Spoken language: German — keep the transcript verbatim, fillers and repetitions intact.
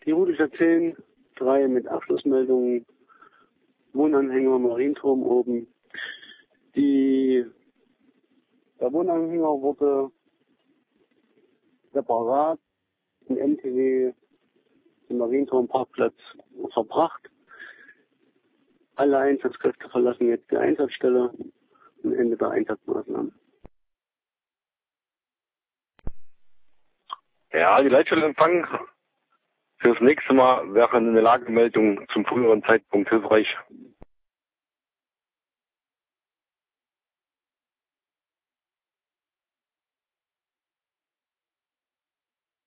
Die Route zehn, drei mit Abschlussmeldungen, Wohnanhänger, Marienturm oben. Die, der Wohnanhänger wurde separat in M T W zum Marienturmparkplatz verbracht. Alle Einsatzkräfte verlassen jetzt die Einsatzstelle und Ende der Einsatzmaßnahmen. Ja, die Leitstelle empfangen. Fürs nächste Mal wäre eine Lagemeldung zum früheren Zeitpunkt hilfreich.